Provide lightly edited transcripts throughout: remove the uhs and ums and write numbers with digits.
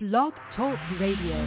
Blog Talk Radio.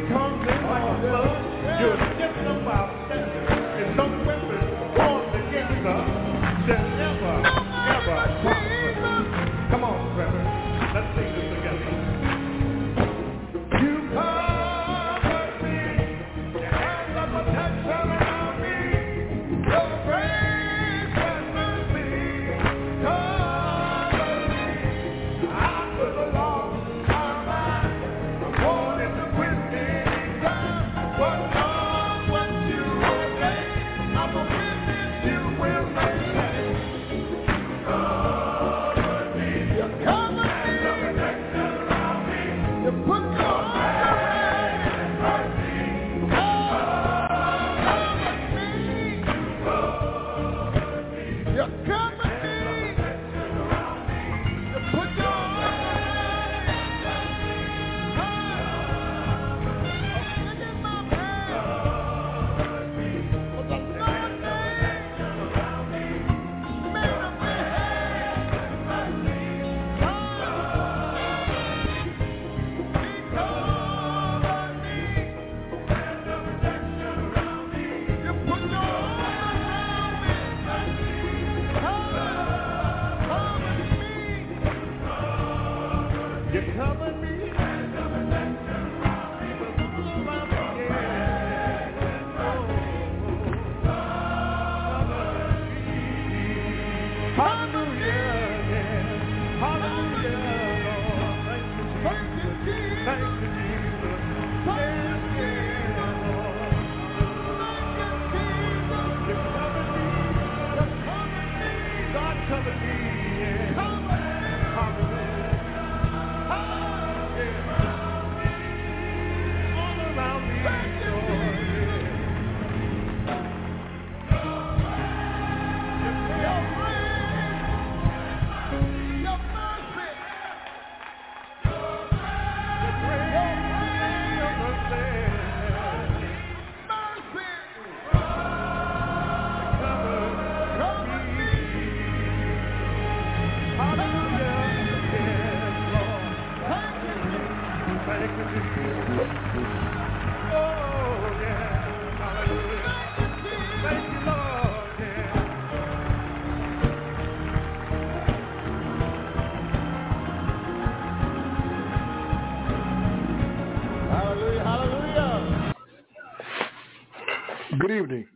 You're just about and some weapons formed against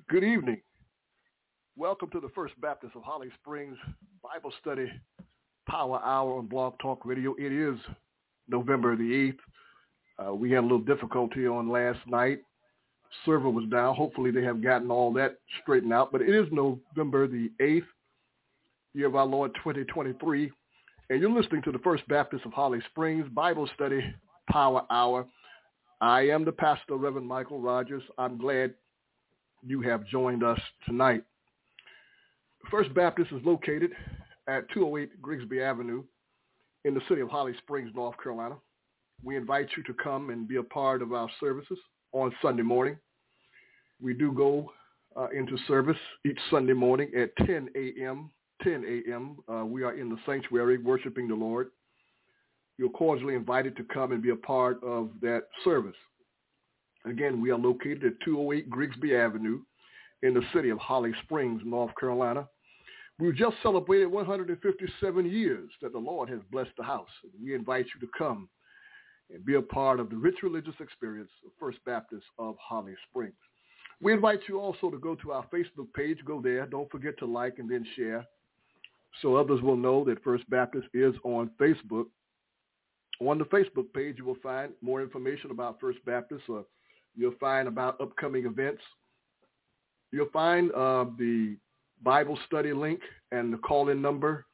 Good evening. Welcome to the First Baptist of Holly Springs Bible Study Power Hour on Blog Talk Radio. It is November the 8th. We had a little difficulty on last night. Server was down. Hopefully they have gotten all that straightened out. But it is November the 8th, year of our Lord 2023. And you're listening to the First Baptist of Holly Springs Bible Study Power Hour. I am the pastor, Reverend Michael Rogers. I'm glad you have joined us tonight. First Baptist is located at 208 Grigsby Avenue in the city of Holly Springs, North Carolina. We invite you to come and be a part of our services on Sunday morning. We do go into service each Sunday morning at 10 a.m. We are in the sanctuary worshiping the Lord. You're cordially invited to come and be a part of that service. Again, we are located at 208 Grigsby Avenue in the city of Holly Springs, North Carolina. We've just celebrated 157 years that the Lord has blessed the house. We invite you to come and be a part of the rich religious experience of First Baptist of Holly Springs. We invite you also to go to our Facebook page. Go there. Don't forget to like and then share so others will know that First Baptist is on Facebook. On the Facebook page, you will find more information about First Baptist, or you'll find about upcoming events. You'll find the Bible study link and the call-in number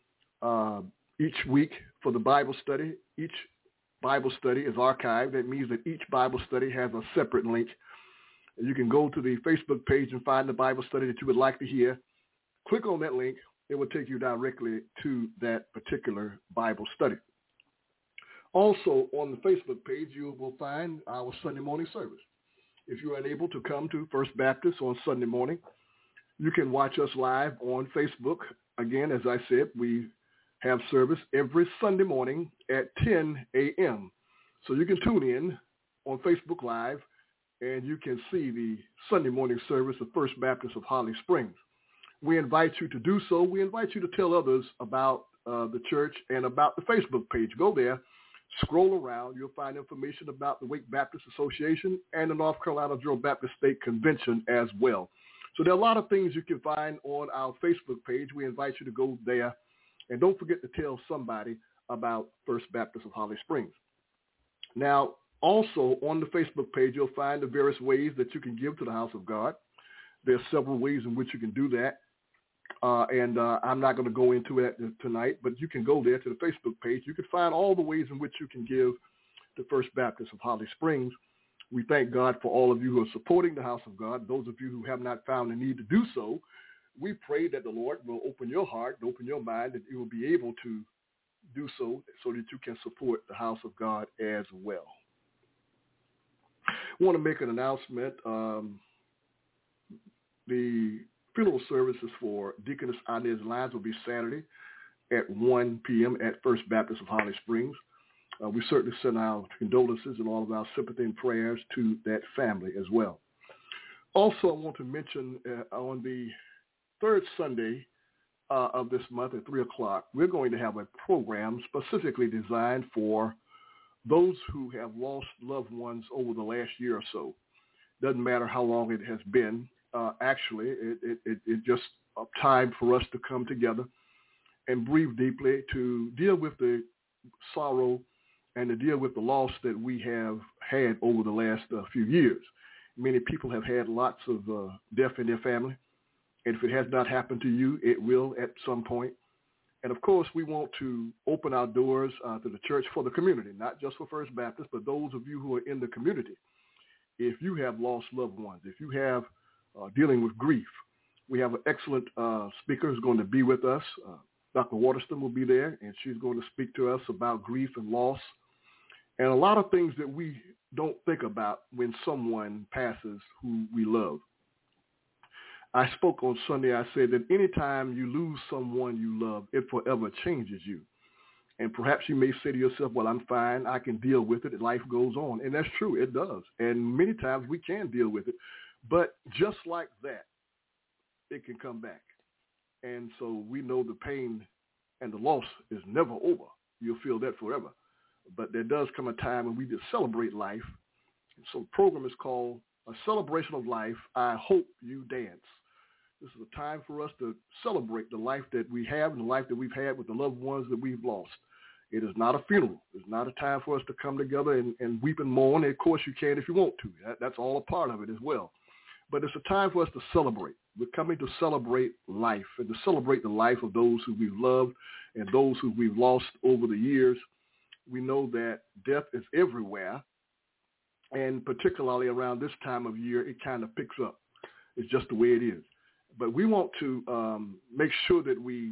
each week for the Bible study. Each Bible study is archived. That means that each Bible study has a separate link. You can go to the Facebook page and find the Bible study that you would like to hear. Click on that link. It will take you directly to that particular Bible study. Also, on the Facebook page, you will find our Sunday morning service. If you're unable to come to First Baptist on Sunday morning, you can watch us live on Facebook. Again, as I said, we have service every Sunday morning at 10 a.m. So you can tune in on Facebook Live, and you can see the Sunday morning service of First Baptist of Holly Springs. We invite you to do so. We invite you to tell others about the church and about the Facebook page. Go there. Scroll around, you'll find information about the Wake Baptist Association and the North Carolina General Baptist State Convention as well. So there are a lot of things you can find on our Facebook page. We invite you to go there. And don't forget to tell somebody about First Baptist of Holly Springs. Now, also on the Facebook page, you'll find the various ways that you can give to the house of God. There are several ways in which you can do that. I'm not going to go into it tonight, but you can go there to the Facebook page. You can find all the ways in which you can give to First Baptist of Holly Springs. We thank God for all of you who are supporting the house of God. Those of you who have not found the need to do so, we pray that the Lord will open your heart, open your mind, that you will be able to do so that you can support the house of God as well. I want to make an announcement. The funeral services for Deaconess Inez Lyons will be Saturday at 1 p.m. at First Baptist of Holly Springs. We certainly send our condolences and all of our sympathy and prayers to that family as well. Also, I want to mention on the third Sunday of this month at 3 o'clock, we're going to have a program specifically designed for those who have lost loved ones over the last year or so. Doesn't matter how long it has been. Actually, it just a time for us to come together and breathe deeply to deal with the sorrow and to deal with the loss that we have had over the last few years. Many people have had lots of death in their family. And if it has not happened to you, it will at some point. And, of course, we want to open our doors to the church for the community, not just for First Baptist, but those of you who are in the community. If you have lost loved ones, if you have dealing with grief, we have an excellent speaker who's going to be with us. Dr. Waterston will be there, and she's going to speak to us about grief and loss and a lot of things that we don't think about when someone passes who we love. I spoke on Sunday. I said that anytime you lose someone you love, it forever changes you. And perhaps you may say to yourself, well, I'm fine. I can deal with it. Life goes on. And that's true. It does. And many times we can deal with it. But just like that, it can come back. And so we know the pain and the loss is never over. You'll feel that forever. But there does come a time when we just celebrate life. And so the program is called a celebration of life. I hope you dance. This is a time for us to celebrate the life that we have and the life that we've had with the loved ones that we've lost. It is not a funeral. It's not a time for us to come together and weep and mourn. And of course, you can if you want to. That's all a part of it as well. But it's a time for us to celebrate. We're coming to celebrate life and to celebrate the life of those who we've loved and those who we've lost over the years. We know that death is everywhere, and particularly around this time of year, it kind of picks up. It's just the way it is. But we want to make sure that we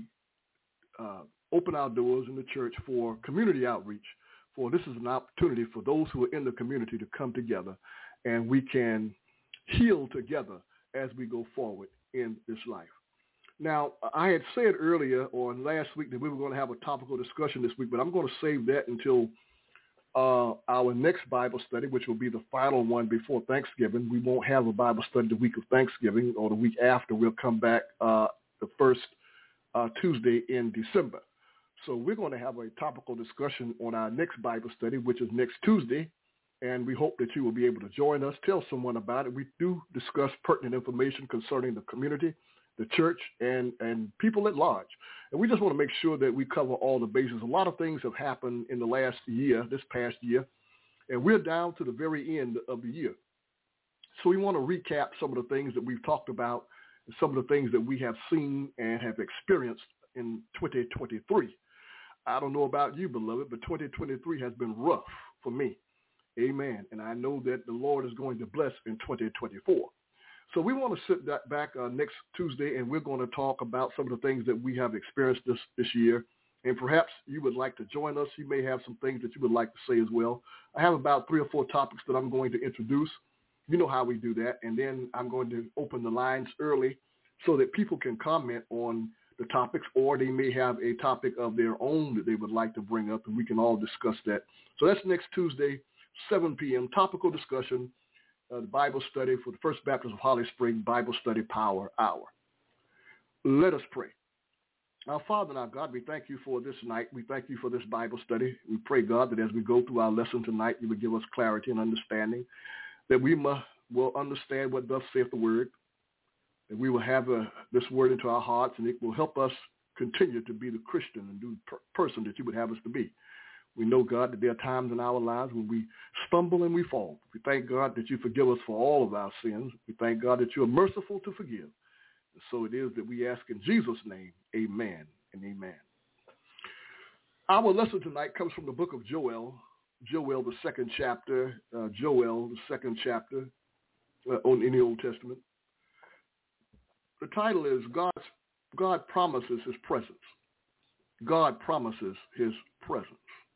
open our doors in the church for community outreach. For this is an opportunity for those who are in the community to come together, and we can heal together as we go forward in this life. Now, I had said earlier or last week that we were going to have a topical discussion this week, but I'm going to save that until our next Bible study, which will be the final one before Thanksgiving. We won't have a Bible study the week of Thanksgiving or the week after. We'll come back the first Tuesday in December. So we're going to have a topical discussion on our next Bible study, which is next Tuesday, and we hope that you will be able to join us. Tell someone about it. We do discuss pertinent information concerning the community, the church, and people at large. And we just want to make sure that we cover all the bases. A lot of things have happened in the last year, this past year, and we're down to the very end of the year. So we want to recap some of the things that we've talked about and some of the things that we have seen and have experienced in 2023. I don't know about you, beloved, but 2023 has been rough for me. Amen. And I know that the Lord is going to bless in 2024. So we want to sit back next Tuesday, and we're going to talk about some of the things that we have experienced this year. And perhaps you would like to join us. You may have some things that you would like to say as well. I have about 3 or 4 topics that I'm going to introduce. You know how we do that. And then I'm going to open the lines early so that people can comment on the topics, or they may have a topic of their own that they would like to bring up, and we can all discuss that. So that's next Tuesday, 7 p.m., topical discussion, the Bible study for the First Baptist of Holly Springs Bible Study Power Hour. Let us pray. Our Father and our God, we thank you for this night. We thank you for this Bible study. We pray, God, that as we go through our lesson tonight, you would give us clarity and understanding, that we will understand what thus saith the word, that we will have this word into our hearts, and it will help us continue to be the Christian and the person that you would have us to be. We know, God, that there are times in our lives when we stumble and we fall. We thank God that you forgive us for all of our sins. We thank God that you are merciful to forgive. And so it is that we ask in Jesus' name, amen and amen. Our lesson tonight comes from the book of Joel, the second chapter, in the Old Testament. The title is God Promises His Presence. God promises his presence.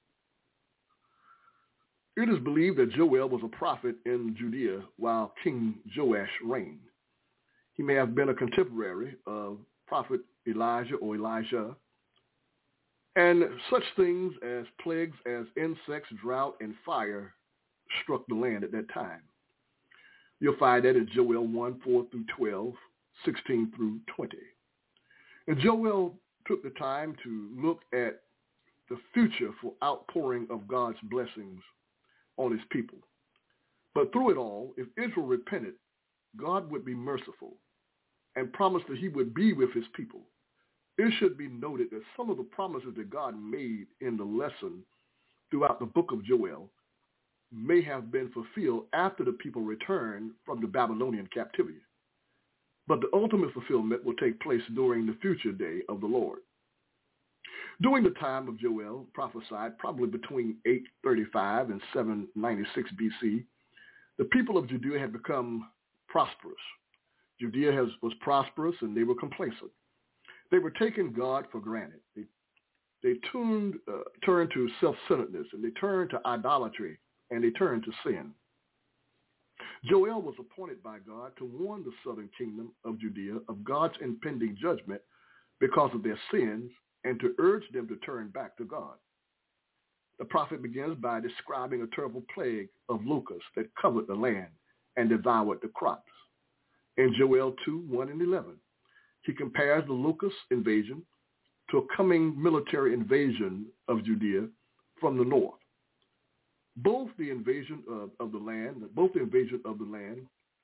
It is believed that Joel was a prophet in Judea while King Joash reigned. He may have been a contemporary of Prophet Elijah or Elijah. And such things as plagues as insects, drought, and fire struck the land at that time. You'll find that in Joel 1, 4 through 12, 16 through 20. And Joel took the time to look at the future for outpouring of God's blessings on his people. But through it all, if Israel repented, God would be merciful and promised that he would be with his people. It should be noted that some of the promises that God made in the lesson throughout the book of Joel may have been fulfilled after the people returned from the Babylonian captivity. But the ultimate fulfillment will take place during the future day of the Lord. During the time of Joel prophesied, probably between 835 and 796 BC, the people of Judea had become prosperous. Judea was prosperous, and they were complacent. They were taking God for granted. They turned to self-centeredness, and they turned to idolatry, and they turned to sin. Joel was appointed by God to warn the southern kingdom of Judea of God's impending judgment because of their sins, and to urge them to turn back to God. The prophet begins by describing a terrible plague of locusts that covered the land and devoured the crops. In Joel 2, 1 and 11, he compares the locust invasion to a coming military invasion of Judea from the north. Both the invasion of the land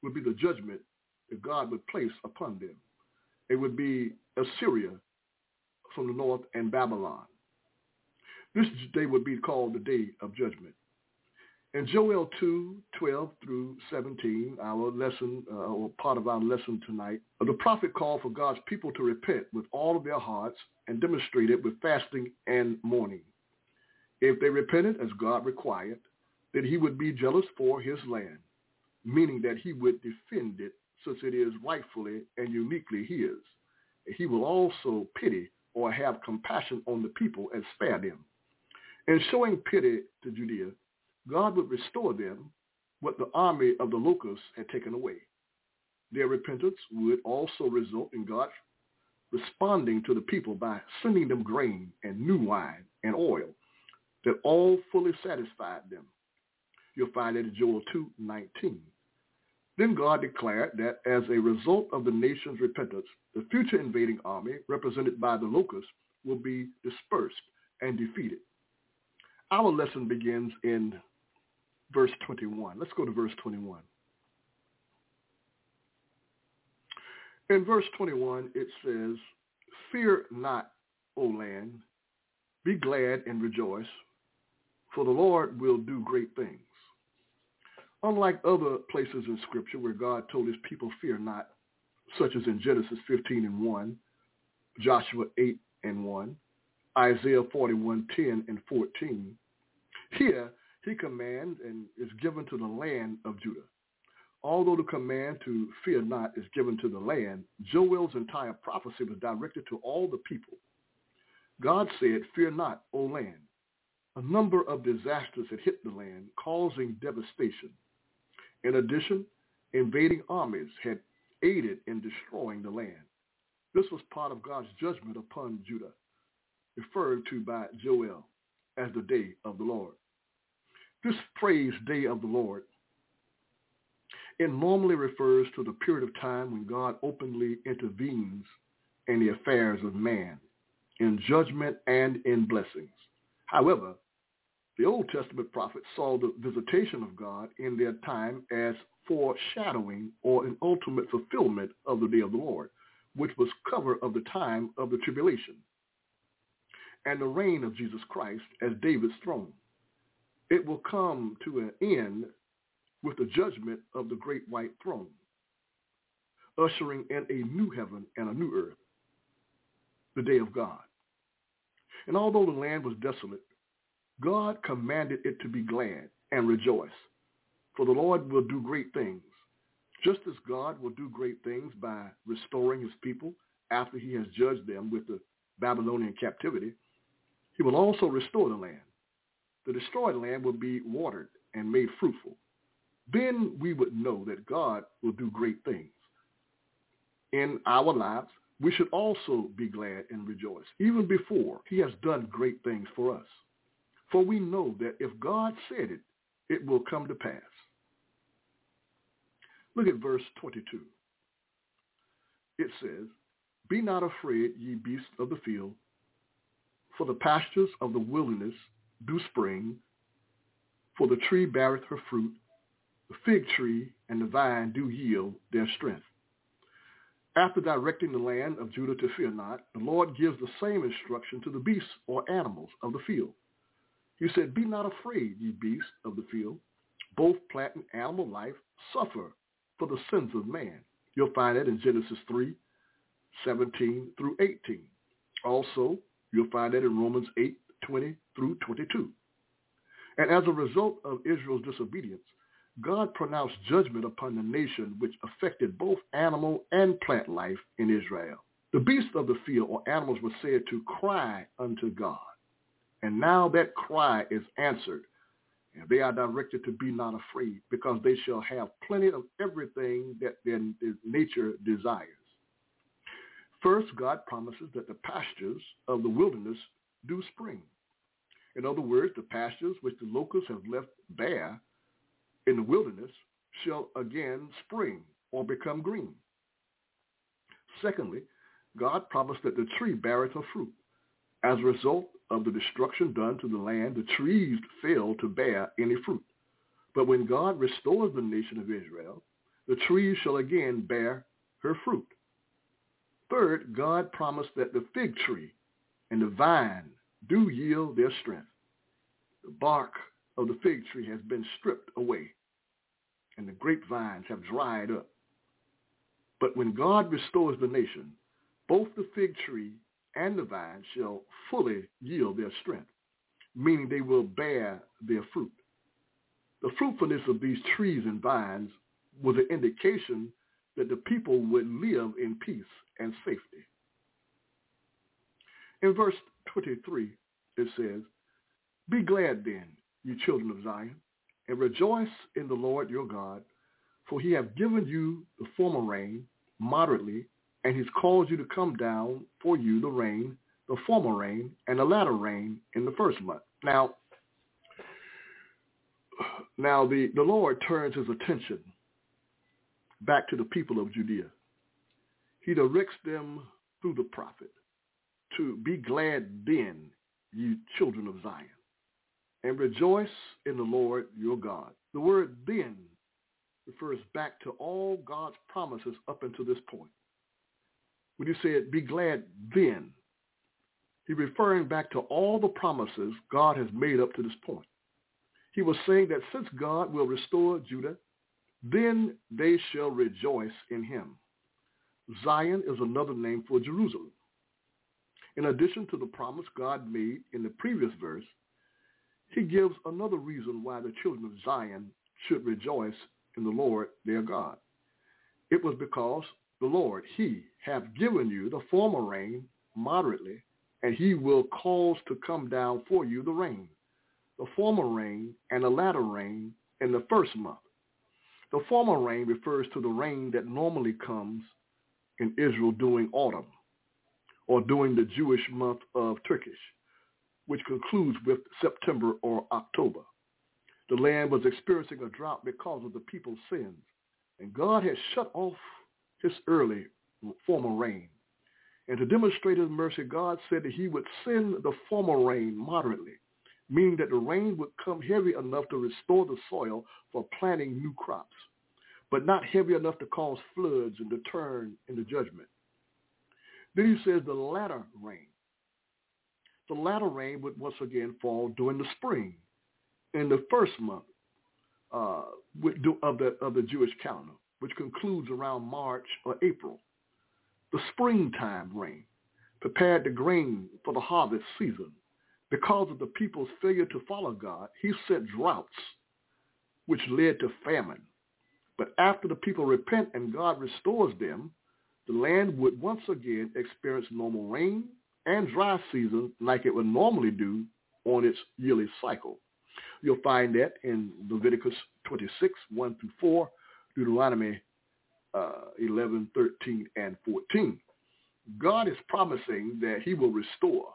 would be the judgment that God would place upon them. It would be Assyria from the north and Babylon. This day would be called the day of judgment. In Joel 2:12 through 17, our lesson, or part of our lesson tonight, the prophet called for God's people to repent with all of their hearts and demonstrate it with fasting and mourning. If they repented as God required, then he would be jealous for his land, meaning that he would defend it since it is rightfully and uniquely his. He will also pity or have compassion on the people and spare them. In showing pity to Judea, God would restore them what the army of the locusts had taken away. Their repentance would also result in God responding to the people by sending them grain and new wine and oil that all fully satisfied them. You'll find that in Joel 2:19. Then God declared that as a result of the nation's repentance, the future invading army, represented by the locusts, will be dispersed and defeated. Our lesson begins in verse 21. Let's go to verse 21. In verse 21, it says, "Fear not, O land, be glad and rejoice, for the Lord will do great things." Unlike other places in Scripture where God told his people, "Fear not," such as in Genesis 15:1, Joshua 8:1, Isaiah 41:10 and 14, here he commands and is given to the land of Judah. Although the command to fear not is given to the land, Joel's entire prophecy was directed to all the people. God said, "Fear not, O land." A number of disasters had hit the land, causing devastation. In addition, invading armies had aided in destroying the land. This was part of God's judgment upon Judah, referred to by Joel as the day of the Lord. This phrase, day of the Lord, it normally refers to the period of time when God openly intervenes in the affairs of man, in judgment and in blessings. However, the Old Testament prophets saw the visitation of God in their time as foreshadowing or an ultimate fulfillment of the day of the Lord, which was cover of the time of the tribulation and the reign of Jesus Christ as David's throne. It will come to an end with the judgment of the great white throne, ushering in a new heaven and a new earth, the day of God. And although the land was desolate, God commanded it to be glad and rejoice, for the Lord will do great things. Just as God will do great things by restoring his people after he has judged them with the Babylonian captivity, he will also restore the land. The destroyed land will be watered and made fruitful. Then we would know that God will do great things. In our lives, we should also be glad and rejoice, even before he has done great things for us. For we know that if God said it, it will come to pass. Look at verse 22. It says, "Be not afraid, ye beasts of the field, for the pastures of the wilderness do spring, for the tree beareth her fruit, the fig tree and the vine do yield their strength." After directing the land of Judah to fear not, the Lord gives the same instruction to the beasts or animals of the field. He said, "Be not afraid, ye beasts of the field. Both plant and animal life suffer for the sins of man." You'll find that in Genesis 3:17 through 18. Also, you'll find that in Romans 8:20 through 22. And as a result of Israel's disobedience, God pronounced judgment upon the nation, which affected both animal and plant life in Israel. The beasts of the field or animals were said to cry unto God. And now that cry is answered, and they are directed to be not afraid, because they shall have plenty of everything that their nature desires. First, God promises that the pastures of the wilderness do spring. In other words, the pastures which the locusts have left bare in the wilderness shall again spring or become green. Secondly, God promised that the tree beareth her fruit. As a result of the destruction done to the land, the trees failed to bear any fruit. But when God restores the nation of Israel, The tree shall again bear her fruit. Third, God promised that the fig tree and the vine do yield their strength. The bark of the fig tree has been stripped away, and the grapevines have dried up. But when God restores the nation, both the fig tree and the vine shall fully yield their strength, meaning they will bear their fruit. The fruitfulness of these trees and vines was an indication that the people would live in peace and safety. In verse 23, it says, "Be glad then, you children of Zion, and rejoice in the Lord your God, for he hath given you the former rain moderately, and he's caused you to come down for you the rain, the former rain, and the latter rain in the first month." Now the Lord turns his attention back to the people of Judea. He directs them through the prophet to be glad then, you children of Zion, and rejoice in the Lord your God. The word then refers back to all God's promises up until this point. When he said, be glad then, he's referring back to all the promises God has made up to this point. He was saying that since God will restore Judah, then they shall rejoice in him. Zion is another name for Jerusalem. In addition to the promise God made in the previous verse, he gives another reason why the children of Zion should rejoice in the Lord their God. It was because the Lord, he hath given you the former rain moderately, and he will cause to come down for you the rain, the former rain and the latter rain in the first month. The former rain refers to the rain that normally comes in Israel during autumn, or during the Jewish month of Turkish, which concludes with September or October. The land was experiencing a drought because of the people's sins, and God had shut off his early former rain. And to demonstrate his mercy, God said that he would send the former rain moderately, meaning that the rain would come heavy enough to restore the soil for planting new crops, but not heavy enough to cause floods and to turn into judgment. Then he says the latter rain. The latter rain would once again fall during the spring, in the first month of the Jewish calendar, which concludes around March or April. The springtime rain prepared the grain for the harvest season. Because of the people's failure to follow God, he sent droughts, which led to famine. But after the people repent and God restores them, the land would once again experience normal rain and dry season like it would normally do on its yearly cycle. You'll find that in Leviticus 26, 1 through 4, Deuteronomy 11, 13, and 14. God is promising that he will restore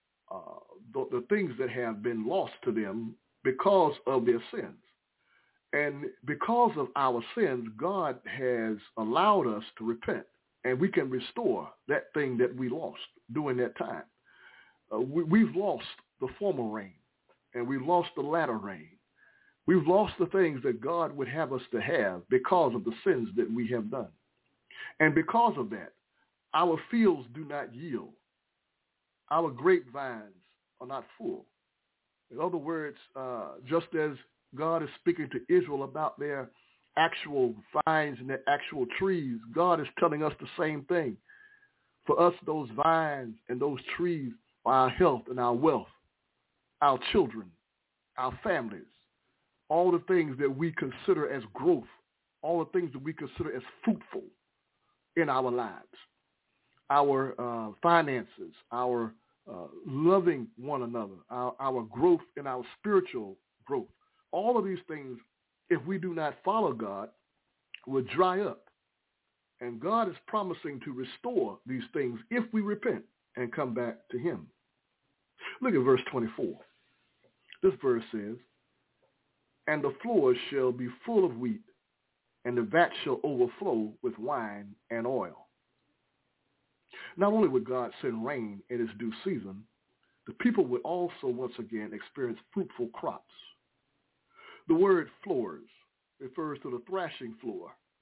the things that have been lost to them because of their sins. And because of our sins, God has allowed us to repent, and we can restore that thing that we lost during that time. We've lost the former rain, and we've lost the latter rain. We've lost the things that God would have us to have because of the sins that we have done. And because of that, our fields do not yield. Our grapevines are not full. In other words, just as God is speaking to Israel about their actual vines and their actual trees, God is telling us the same thing. For us, those vines and those trees are our health and our wealth, our children, our families, all the things that we consider as growth, all the things that we consider as fruitful in our lives, our finances, our loving one another, our growth and our spiritual growth. All of these things, if we do not follow God, will dry up. And God is promising to restore these things if we repent and come back to him. Look at verse 24. This verse says, "And the floors shall be full of wheat, and the vat shall overflow with wine and oil." Not only would God send rain in its due season, the people would also once again experience fruitful crops. The word floors refers to the thrashing floor,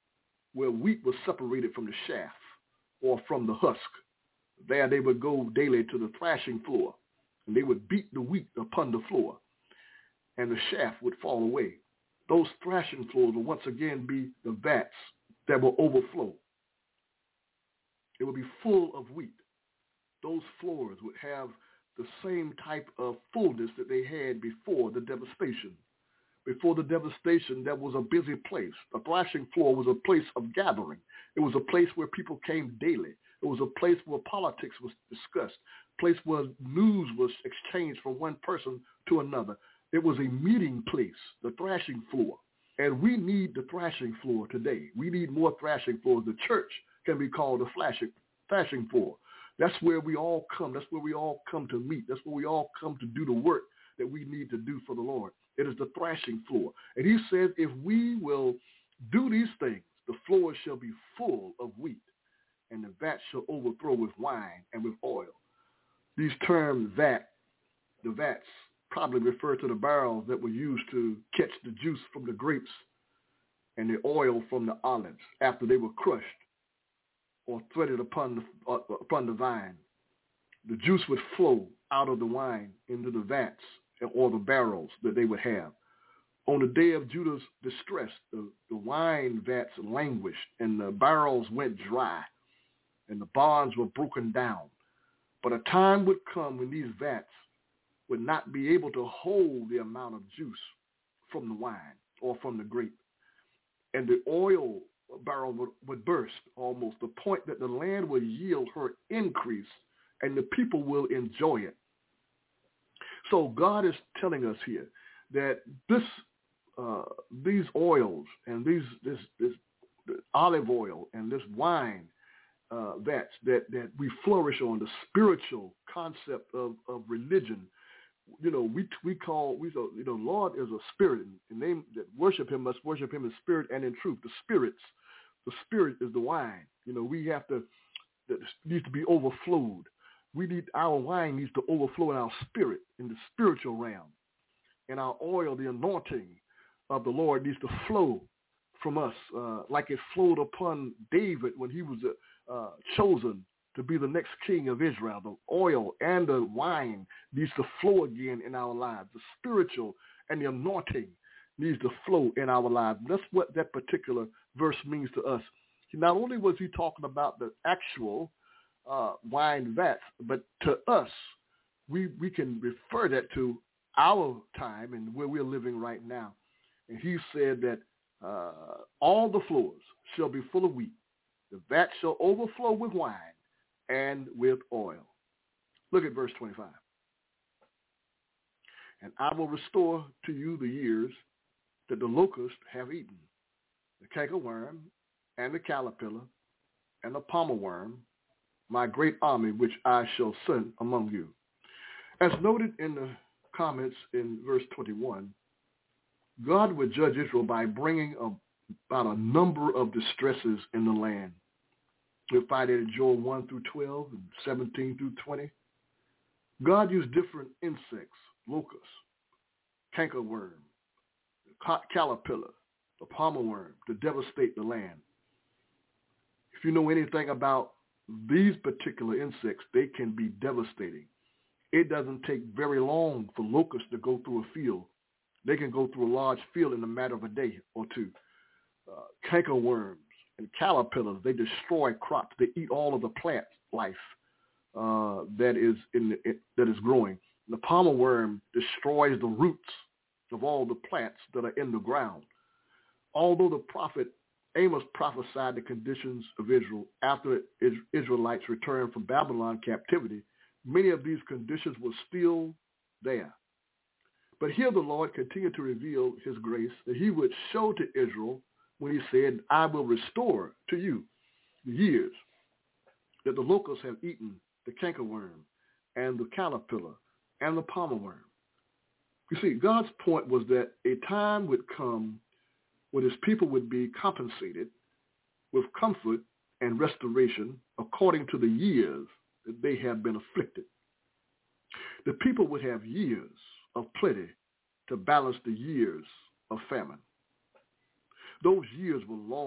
where wheat was separated from the chaff or from the husk. There they would go daily to the thrashing floor, and they would beat the wheat upon the floor, and the chaff would fall away. Those thrashing floors would once again be the vats that will overflow. It would be full of wheat. Those floors would have the same type of fullness that they had before the devastation. Before the devastation, that was a busy place. The thrashing floor was a place of gathering. It was a place where people came daily. It was a place where politics was discussed, a place where news was exchanged from one person to another. It was a meeting place, the thrashing floor. And we need the thrashing floor today. We need more thrashing floors. The church can be called a thrashing floor. That's where we all come. That's where we all come to meet. That's where we all come to do the work that we need to do for the Lord. It is the thrashing floor. And he says, if we will do these things, the floor shall be full of wheat, and the vat shall overflow with wine and with oil. These terms, the vats, probably refer to the barrels that were used to catch the juice from the grapes and the oil from the olives after they were crushed or threaded upon the vine. The juice would flow out of the wine into the vats or the barrels that they would have. On the day of Judah's distress, the wine vats languished and the barrels went dry and the barns were broken down. But a time would come when these vats would not be able to hold the amount of juice from the wine or from the grape. And the oil barrel would burst almost, the point that the land will yield her increase and the people will enjoy it. So God is telling us here that these oils and this olive oil and this wine vats that we flourish on, the spiritual concept of religion. Lord is a spirit, and they that worship him must worship him in spirit and in truth. The spirit is the wine. That needs to be overflowed. Our wine needs to overflow in our spirit, in the spiritual realm. And our oil, the anointing of the Lord, needs to flow from us like it flowed upon David when he was chosen to be the next king of Israel. The oil and the wine needs to flow again in our lives. The spiritual and the anointing needs to flow in our lives. That's what that particular verse means to us. Not only was he talking about the actual wine vats, but to us, we can refer that to our time and where we're living right now. And he said that all the floors shall be full of wheat. The vat shall overflow with wine and with oil. Look at verse 25. And I will restore to you the years that the locust have eaten, the cankerworm and the caterpillar and the palmer worm, my great army which I shall send among you. As noted in the comments in verse 21, God would judge Israel by bringing about a number of distresses in the land. You'll find it in Joel 1 through 12 and 17 through 20. God used different insects, locusts, cankerworm, caterpillar, the palmer worm, to devastate the land. If you know anything about these particular insects, they can be devastating. It doesn't take very long for locusts to go through a field. They can go through a large field in a matter of a day or two. Cankerworms and caterpillars, they destroy crops. They eat all of the plant life that is growing. The palmer worm destroys the roots of all the plants that are in the ground. Although the prophet Amos prophesied the conditions of Israel after Israelites returned from Babylon captivity, many of these conditions were still there. But here the Lord continued to reveal his grace that he would show to Israel when he said, I will restore to you the years that the locusts have eaten, the cankerworm and the caterpillar and the palmer worm. You see, God's point was that a time would come when his people would be compensated with comfort and restoration according to the years that they have been afflicted. The people would have years of plenty to balance the years of famine. Those years were long,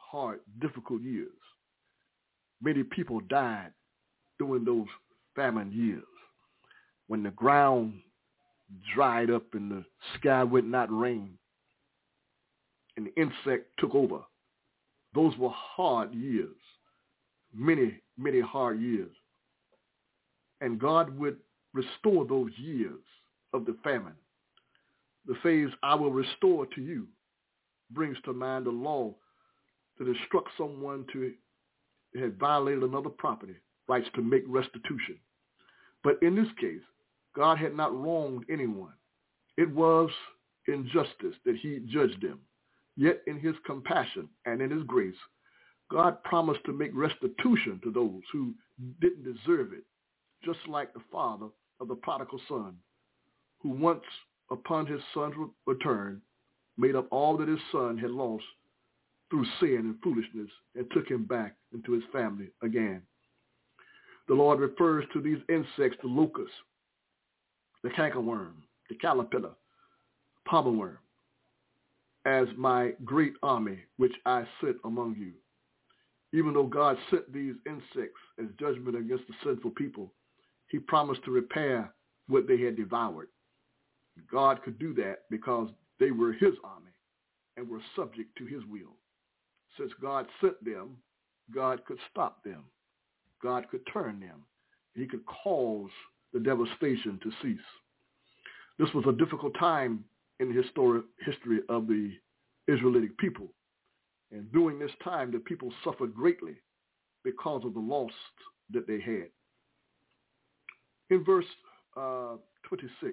hard, difficult years. Many people died during those famine years when the ground dried up and the sky would not rain and the insect took over. Those were hard years, many, many hard years. And God would restore those years of the famine. The phrase, I will restore to you, brings to mind the law that instructs someone to have violated another property rights to make restitution. But in this case, God had not wronged anyone. It was injustice that he judged them. Yet in his compassion and in his grace, God promised to make restitution to those who didn't deserve it, just like the father of the prodigal son, who once upon his son's return made up all that his son had lost through sin and foolishness and took him back into his family again. The Lord refers to these insects, the locust, the cankerworm, the caterpillar, palmer worm, as my great army which I sent among you. Even though God sent these insects as judgment against the sinful people, he promised to repair what they had devoured. God could do that because they were his army and were subject to his will. Since God sent them, God could stop them. God could turn them. He could cause the devastation to cease. This was a difficult time in the history of the Israelitic people. And during this time, the people suffered greatly because of the loss that they had. In verse 26,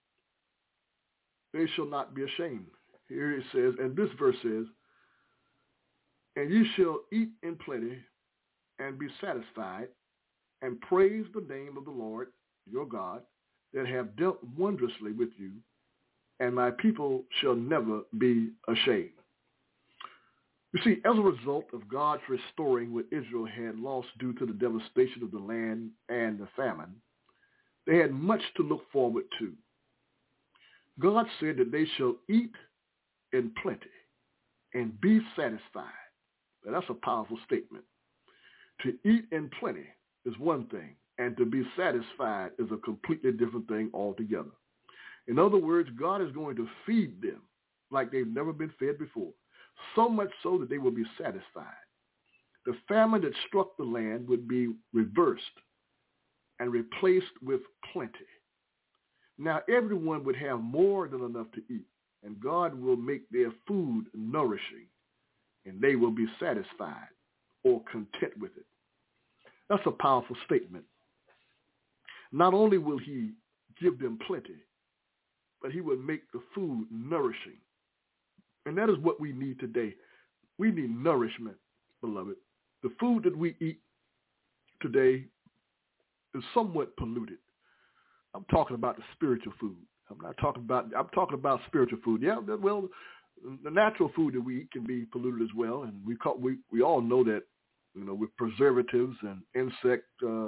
they shall not be ashamed. Here it says, and this verse says, and ye shall eat in plenty and be satisfied, and praise the name of the Lord your God, that have dealt wondrously with you, and my people shall never be ashamed. You see, as a result of God's restoring what Israel had lost due to the devastation of the land and the famine, they had much to look forward to. God said that they shall eat in plenty and be satisfied. Now, that's a powerful statement. To eat in plenty is one thing, and to be satisfied is a completely different thing altogether. In other words, God is going to feed them like they've never been fed before, so much so that they will be satisfied. The famine that struck the land would be reversed and replaced with plenty. Now, everyone would have more than enough to eat, and God will make their food nourishing, and they will be satisfied or content with it. That's a powerful statement. Not only will he give them plenty, but he will make the food nourishing. And that is what we need today. We need nourishment, beloved. The food that we eat today is somewhat polluted. I'm talking about the spiritual food. I'm talking about spiritual food. Yeah, well, the natural food that we eat can be polluted as well, and we all know that, with preservatives and insect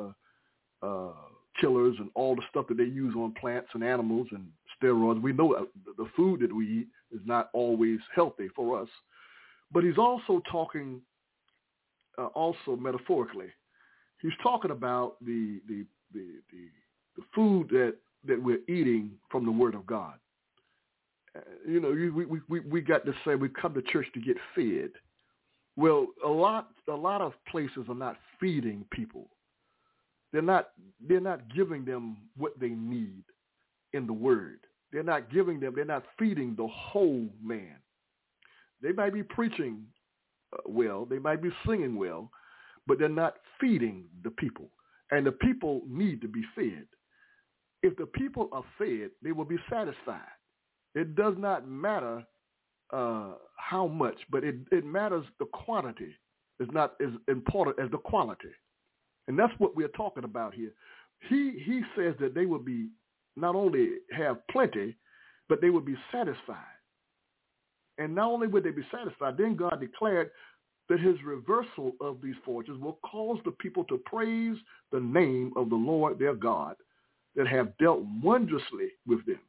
killers and all the stuff that they use on plants and animals and steroids. We know the food that we eat is not always healthy for us. But he's also talking, also metaphorically, he's talking about the food that we're eating from the Word of God. We got to say we come to church to get fed. Well, a lot of places are not feeding people. They're not giving them what they need in the Word. They're not feeding the whole man. They might be preaching well, they might be singing well, but they're not feeding the people. And the people need to be fed. If the people are fed, they will be satisfied. It does not matter how much, but it matters the quantity is not as important as the quality. And that's what we're talking about here. He says that they will be not only have plenty, but they will be satisfied. And not only would they be satisfied, then God declared that his reversal of these fortunes will cause the people to praise the name of the Lord their God that have dealt wondrously with them.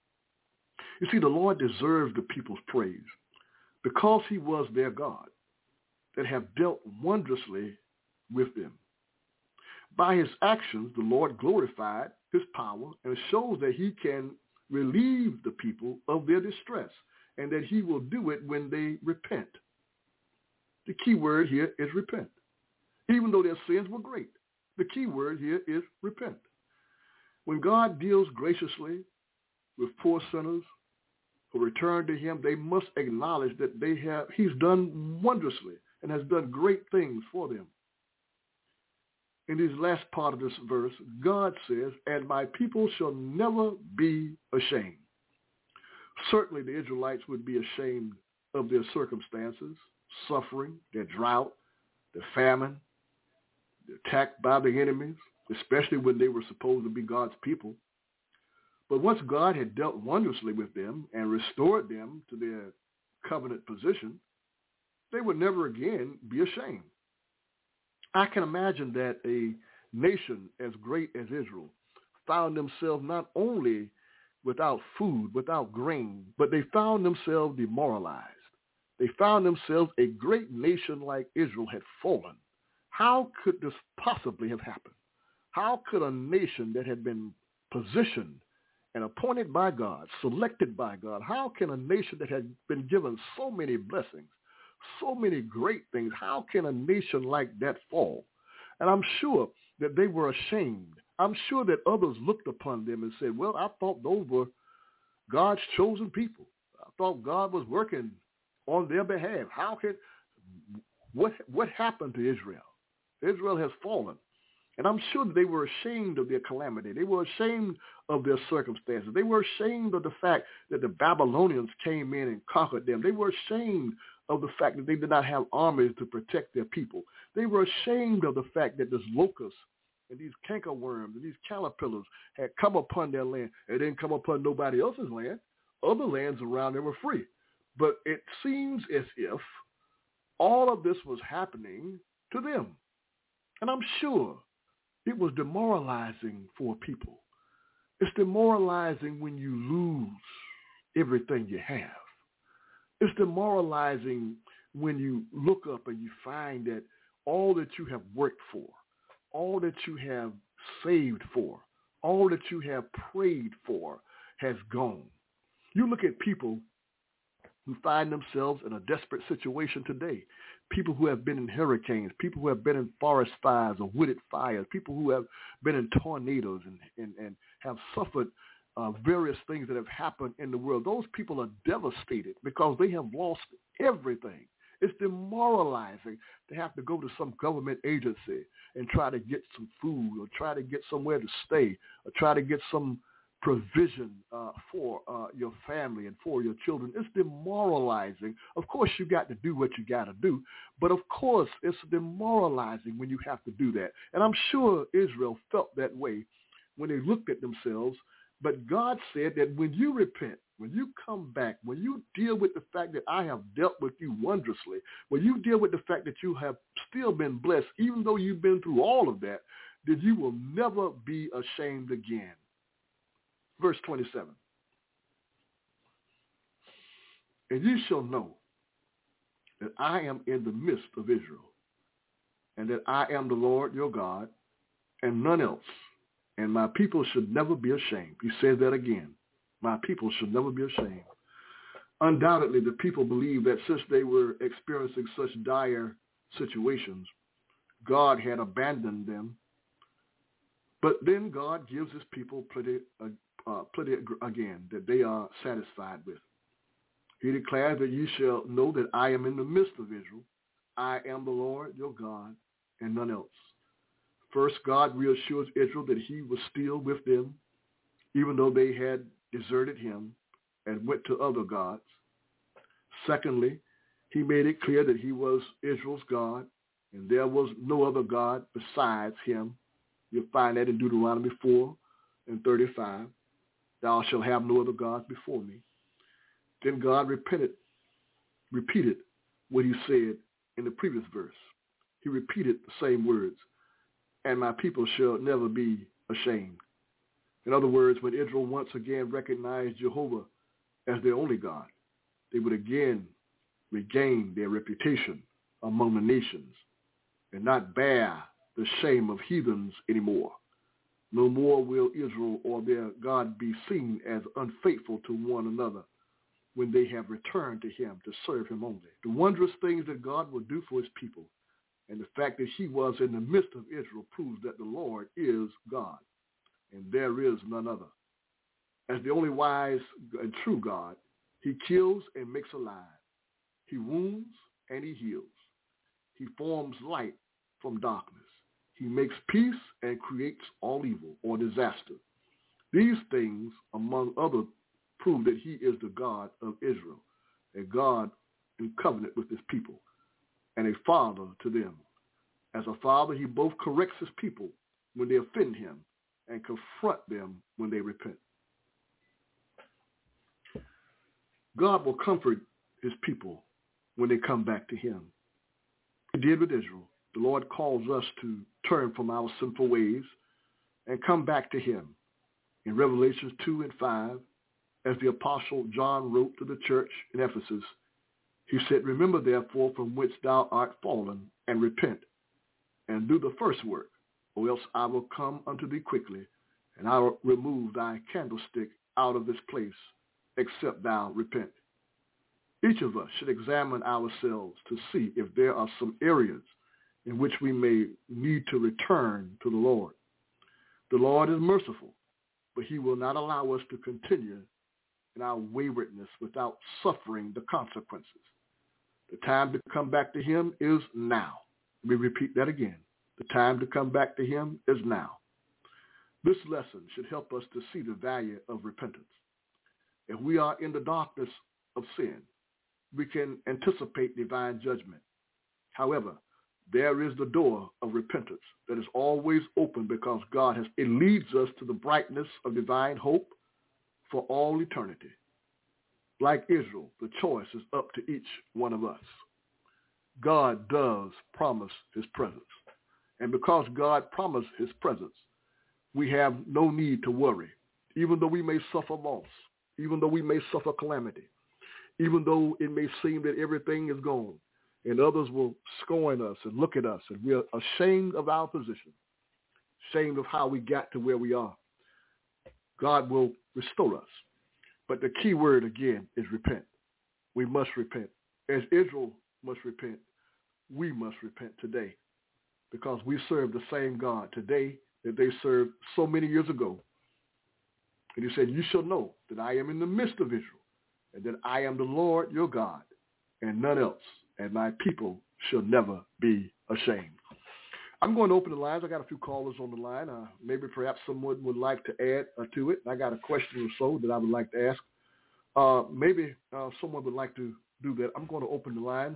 You see, the Lord deserved the people's praise because he was their God. that have dealt wondrously with them. By his actions, the Lord glorified his power and shows that he can relieve the people of their distress and that he will do it when they repent. The key word here is repent. Even though their sins were great, the key word here is repent. When God deals graciously with poor sinners who return to him, they must acknowledge that he's done wondrously and has done great things for them. In this last part of this verse, God says, and my people shall never be ashamed. Certainly the Israelites would be ashamed of their circumstances, suffering, their drought, the famine, the attack by the enemies, especially when they were supposed to be God's people. But once God had dealt wondrously with them and restored them to their covenant position, they would never again be ashamed. I can imagine that a nation as great as Israel found themselves not only without food, without grain, but they found themselves demoralized. They found themselves a great nation like Israel had fallen. How could this possibly have happened? How could a nation that had been positioned and appointed by God, selected by God, how can a nation that had been given so many blessings, so many great things, how can a nation like that fall? And I'm sure that they were ashamed. I'm sure that others looked upon them and said, well, I thought those were God's chosen people. I thought God was working on their behalf. What happened to Israel? Israel has fallen. And I'm sure that they were ashamed of their calamity. They were ashamed of their circumstances. They were ashamed of the fact that the Babylonians came in and conquered them. They were ashamed of the fact that they did not have armies to protect their people. They were ashamed of the fact that this locusts and these cankerworms and these caterpillars had come upon their land. It didn't come upon nobody else's land. Other lands around them were free. But it seems as if all of this was happening to them. And I'm sure it was demoralizing for people. It's demoralizing when you lose everything you have. It's demoralizing when you look up and you find that all that you have worked for, all that you have saved for, all that you have prayed for has gone. You look at people who find themselves in a desperate situation today. People who have been in hurricanes, people who have been in forest fires or wooded fires, people who have been in tornadoes and have suffered various things that have happened in the world. Those people are devastated because they have lost everything. It's demoralizing to have to go to some government agency and try to get some food or try to get somewhere to stay or try to get some provision for your family and for your children. It's demoralizing. Of course, you got to do what you got to do, but of course, it's demoralizing when you have to do that. And I'm sure Israel felt that way when they looked at themselves, but God said that when you repent, when you come back, when you deal with the fact that I have dealt with you wondrously, when you deal with the fact that you have still been blessed, even though you've been through all of that, that you will never be ashamed again. Verse 27. And you shall know that I am in the midst of Israel, and that I am the Lord your God, and none else, and my people should never be ashamed. He says that again. My people should never be ashamed. Undoubtedly, the people believed that since they were experiencing such dire situations, God had abandoned them. But then God gives his people plenty again that they are satisfied with. He declares that you shall know that I am in the midst of Israel. I am the Lord your God and none else. First, God reassures Israel that he was still with them, even though they had deserted him and went to other gods. Secondly, he made it clear that he was Israel's God and there was no other God besides him. You'll find that in Deuteronomy 4 and 35. Thou shalt have no other gods before me. Then God repeated what he said in the previous verse. He repeated the same words, and my people shall never be ashamed. In other words, when Israel once again recognized Jehovah as their only God, they would again regain their reputation among the nations, and not bear the shame of heathens anymore. No more will Israel or their God be seen as unfaithful to one another when they have returned to him to serve him only. The wondrous things that God will do for his people, and the fact that he was in the midst of Israel, proves that the Lord is God, and there is none other. As the only wise and true God, he kills and makes alive. He wounds and he heals. He forms light from darkness. He makes peace and creates all evil or disaster. These things, among others, prove that he is the God of Israel, a God in covenant with his people, and a father to them. As a father, he both corrects his people when they offend him and confront them when they repent. God will comfort his people when they come back to him. He did with Israel. The Lord calls us to turn from our sinful ways and come back to him. In Revelations 2 and 5, as the Apostle John wrote to the church in Ephesus, he said, "Remember therefore from which thou art fallen, and repent, and do the first work, or else I will come unto thee quickly, and I will remove thy candlestick out of this place, except thou repent." Each of us should examine ourselves to see if there are some areas in which we may need to return to the Lord. The Lord is merciful, but he will not allow us to continue in our waywardness without suffering the consequences. The time to come back to him is now. Let me repeat that again. The time to come back to him is now. This lesson should help us to see the value of repentance. If we are in the darkness of sin, we can anticipate divine judgment. However, there is the door of repentance that is always open because it leads us to the brightness of divine hope for all eternity. Like Israel, the choice is up to each one of us. God does promise his presence. And because God promised his presence, we have no need to worry, even though we may suffer loss, even though we may suffer calamity, even though it may seem that everything is gone, and others will scorn us and look at us, and we're ashamed of our position, ashamed of how we got to where we are. God will restore us. But the key word, again, is repent. We must repent. As Israel must repent, we must repent today, because we serve the same God today that they served so many years ago. And he said, "You shall know that I am in the midst of Israel, and that I am the Lord your God, and none else, and my people shall never be ashamed." I'm going to open the lines. I got a few callers on the line. Maybe perhaps someone would like to add to it. I got a question or so that I would like to ask. Maybe someone would like to do that. I'm going to open the lines.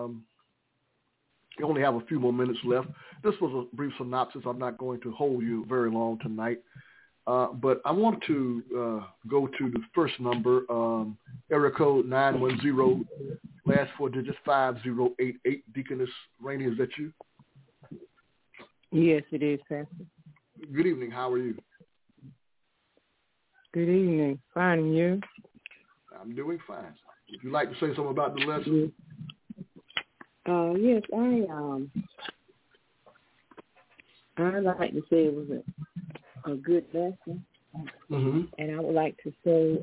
We only have a few more minutes left. This was a brief synopsis. I'm not going to hold you very long tonight. But I want to go to the first number, area code 910, last four digits 5088. Deaconess Rainey, is that you? Yes, it is, Pastor. Good evening. How are you? Good evening. Fine, and you? I'm doing fine. Would you like to say something about the lesson? Yes, I'd like to say it was a good lesson. Mm-hmm. And I would like to say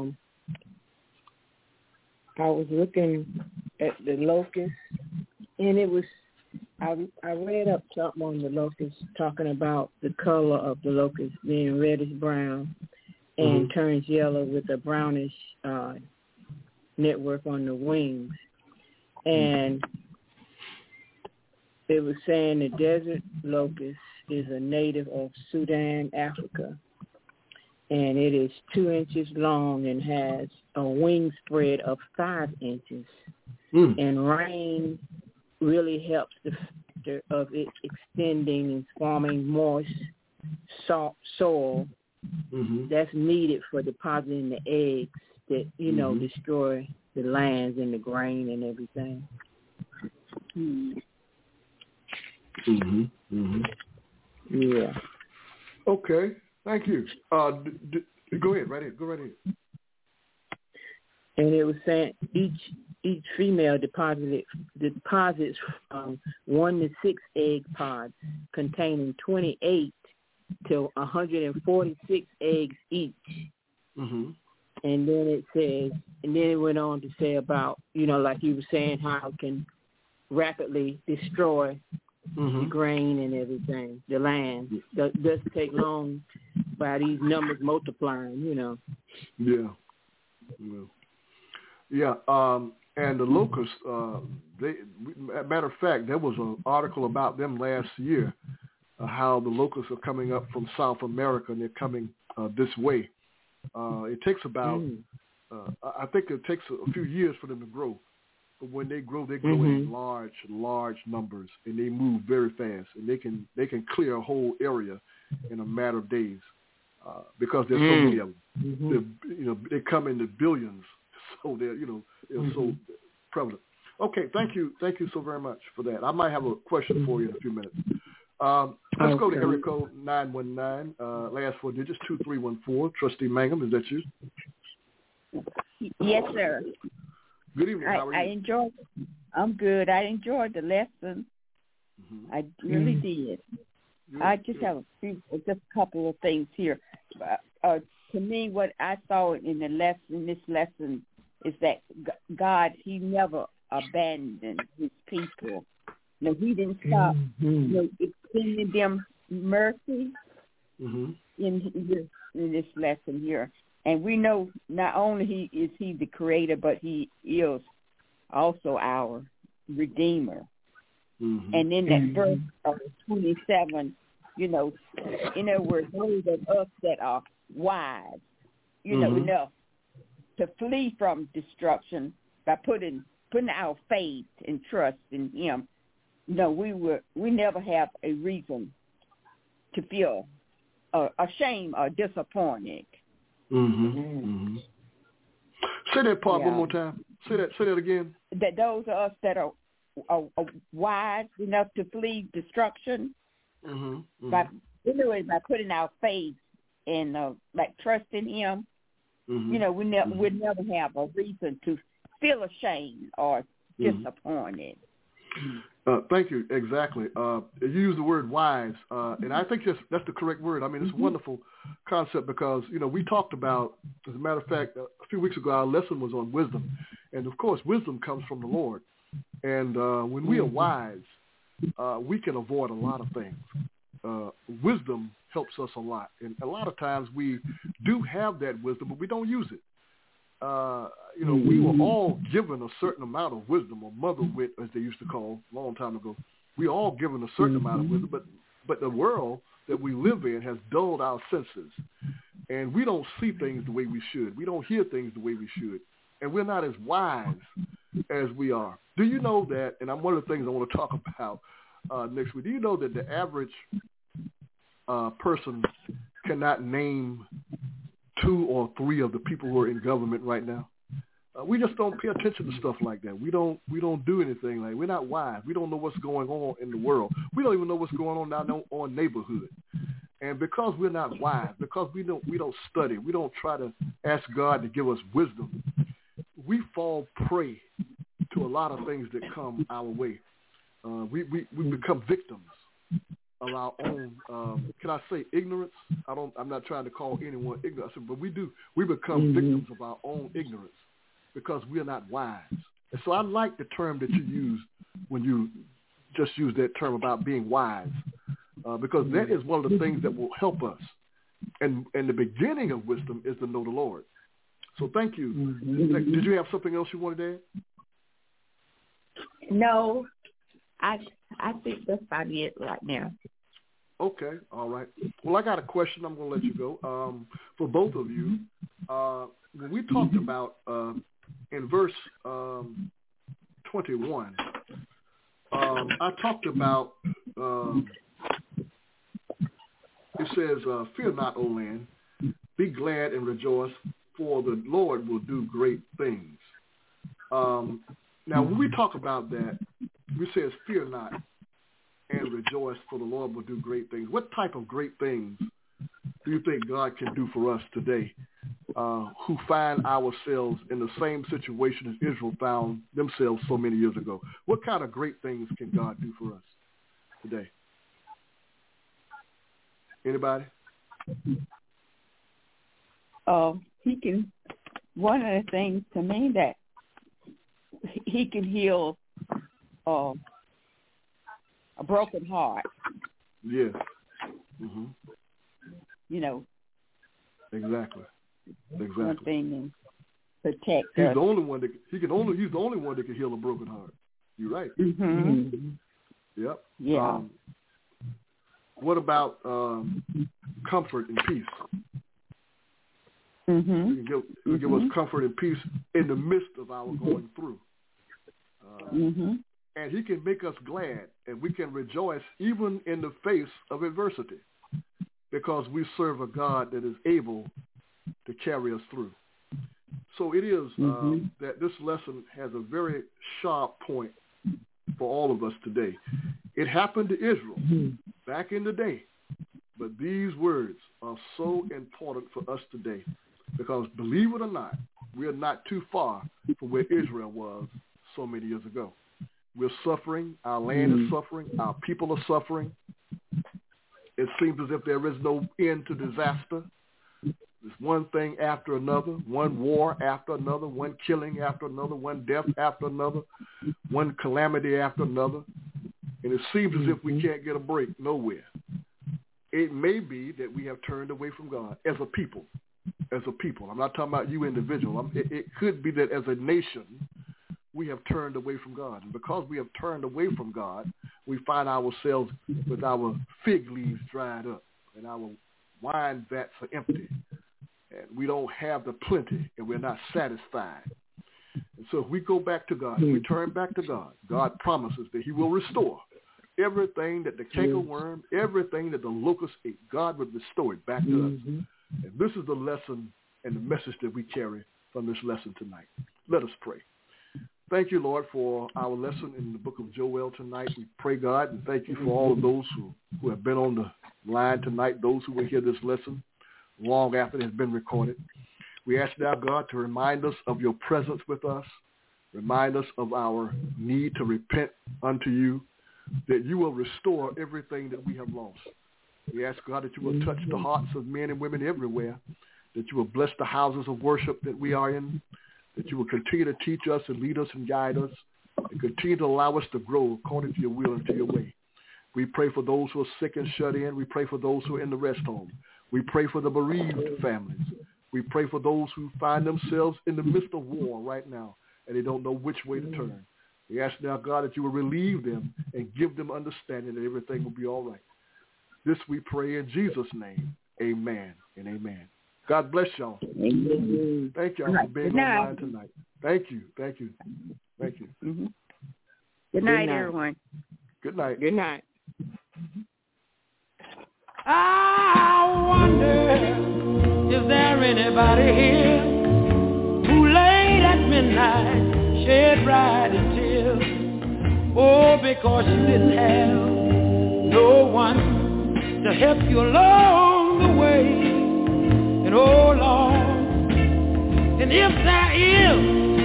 I was looking at the locust, and it was, I read up something on the locust talking about the color of the locust being reddish brown and turns yellow with a brownish network on the wings. And it was saying the desert locust is a native of Sudan, Africa, and it is 2 inches long and has a wing spread of 5 inches. And rain really helps the factor of it extending and forming moist soil that's needed for depositing the eggs that, destroy the lands and the grain and everything. Yeah. Okay. Thank you. Go ahead. Go right ahead. And it was saying each female deposits from 1 to 6 egg pods containing 28 to 146 eggs each. Mm-hmm. And then it says, and then it went on to say about, like you were saying, how it can rapidly destroy the grain and everything, the land. It doesn't take long by these numbers multiplying, Yeah. And the locusts, matter of fact, there was an article about them last year, how the locusts are coming up from South America, and they're coming this way. It takes about, I think it takes a few years for them to grow. But when they grow in large numbers, and they move very fast, and they can clear a whole area in a matter of days because there's so many of them. They come in the billions, so they're so prevalent. Okay, thank you so very much for that. I might have a question for you in a few minutes. Let's go to area code 919, last 4 digits, 2314. Trustee Mangum, is that you? Yes, sir. Good evening. How are you? I'm good. I enjoyed the lesson. I really did. Good, I just have just a couple of things here. To me, what I saw in this lesson is that God, He never abandoned His people. No, He didn't stop extending them mercy in this lesson here. And we know not only is He the Creator, but He is also our Redeemer. And in that verse of 27, in other words, those of us that are wise, enough to flee from destruction by putting our faith and trust in Him. We never have a reason to feel ashamed or disappointed. Say that part one more time. Say that again. That those of us that are wise enough to flee destruction by putting our faith and trusting Him. We never have a reason to feel ashamed or disappointed. Thank you. Exactly. You use the word wise, and I think that's the correct word. I mean, it's a wonderful concept because, we talked about, as a matter of fact, a few weeks ago, our lesson was on wisdom. And, of course, wisdom comes from the Lord. And when we are wise, we can avoid a lot of things. Wisdom helps us a lot. And a lot of times we do have that wisdom, but we don't use it. We were all given a certain amount of wisdom, or mother wit, as they used to call a long time ago. We all given a certain amount of wisdom, but the world that we live in has dulled our senses, and we don't see things the way we should. We don't hear things the way we should, and we're not as wise as we are. Do you know that? And one of the things I want to talk about next week. Do you know that the average person cannot name 2 or 3 of the people who are in government right now? We just don't pay attention to stuff like that. We don't do anything like. We're not wise. We don't know what's going on in the world. We don't even know what's going on down in our neighborhood. And because we're not wise, because we don't study, we don't try to ask God to give us wisdom, we fall prey to a lot of things that come our way. We become victims of our own, can I say ignorance? I'm not trying to call anyone ignorant, but we do. We become victims of our own ignorance because we are not wise. And so I like the term that you use when you just use that term about being wise, because that is one of the things that will help us. And the beginning of wisdom is to know the Lord. So thank you. Did you have something else you wanted to add? No, I think that's about it right now. Okay, all right. Well, I got a question. I'm going to let you go. For both of you, when we talked about in verse 21, I talked about, it says, fear not, O land, be glad and rejoice, for the Lord will do great things. Now, when we talk about that, we say fear not and rejoice, for the Lord will do great things. What type of great things do you think God can do for us today who find ourselves in the same situation as Israel found themselves so many years ago. What kind of great things can God do for us today? Anybody? He can. One of the things to me that he can heal a broken heart. Yes. Mm-hmm. You know. Exactly. One thing and protect He's us. the only one that he's the only one that can heal a broken heart. You're right. Mm-hmm. Yep. Yeah. What about comfort and peace? Mm-hmm. He can give us comfort and peace in the midst of our going through. And he can make us glad, and we can rejoice even in the face of adversity, because we serve a God that is able to carry us through. So it is that this lesson has a very sharp point for all of us today. It happened to Israel back in the day, but these words are so important for us today, because believe it or not, we are not too far from where Israel was so many years ago. We're suffering. Our land is suffering. Our people are suffering. It seems as if there is no end to disaster. There's one thing after another, one war after another, one killing after another, one death after another, one calamity after another. And it seems as if we can't get a break nowhere. It may be that we have turned away from God as a people. As a people. I'm not talking about you individual. It could be that as a nation, we have turned away from God. And because we have turned away from God, we find ourselves with our fig leaves dried up and our wine vats are empty. And we don't have the plenty, and we're not satisfied. And so if we go back to God, if we turn back to God, God promises that he will restore everything that the cankerworm, everything that the locust ate. God would restore it back to us. And this is the lesson and the message that we carry from this lesson tonight. Let us pray. Thank you, Lord, for our lesson in the book of Joel tonight. We pray, God, and thank you for all of those who have been on the line tonight, those who will hear this lesson long after it has been recorded. We ask now, God, to remind us of your presence with us, remind us of our need to repent unto you, that you will restore everything that we have lost. We ask, God, that you will touch the hearts of men and women everywhere, that you will bless the houses of worship that we are in, that you will continue to teach us and lead us and guide us, and continue to allow us to grow according to your will and to your way. We pray for those who are sick and shut in. We pray for those who are in the rest home. We pray for the bereaved families. We pray for those who find themselves in the midst of war right now, and they don't know which way to turn. We ask now, God, that you will relieve them and give them understanding that everything will be all right. This we pray in Jesus' name. Amen and amen. God bless y'all. Amen. Thank y'all for being online tonight. Thank you. Thank you. Thank you. Good night, everyone. Good night. Good night. I wonder, is there anybody here who late at midnight shed bright tears? Oh, because you didn't have no one to help you along the way. And oh Lord, and if there is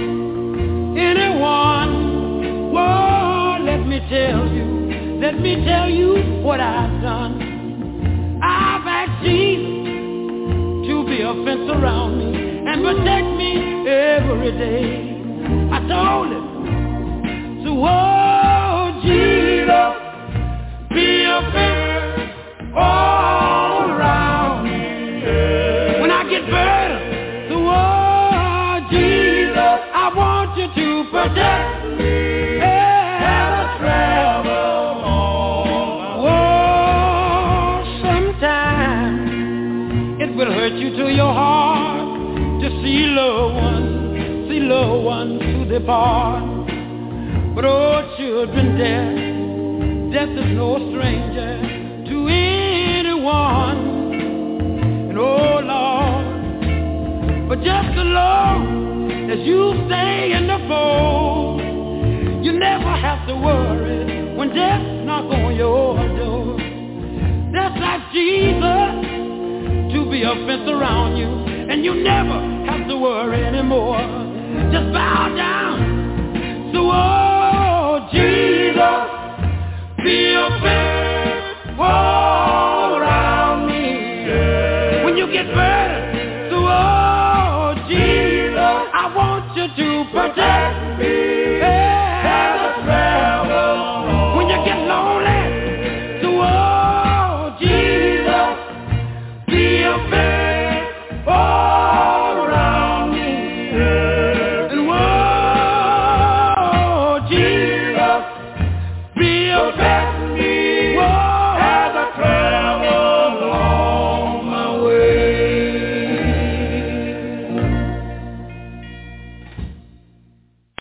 anyone, Lord, let me tell you what I've done. I've asked Jesus to be a fence around me and protect me every day. I told him, so oh Jesus, be a fence all around me. When I get burdened, so oh Jesus, I want you to protect me as I travel on. Oh, sometimes it will hurt you to your heart to see loved ones to depart. But oh, children, death is no stranger to anyone. And oh Lord, but just as long as you stay in the fold, you never have to worry when death knocks on your door. That's like Jesus to be a fence around you, and you you never have to worry anymore. Just bow down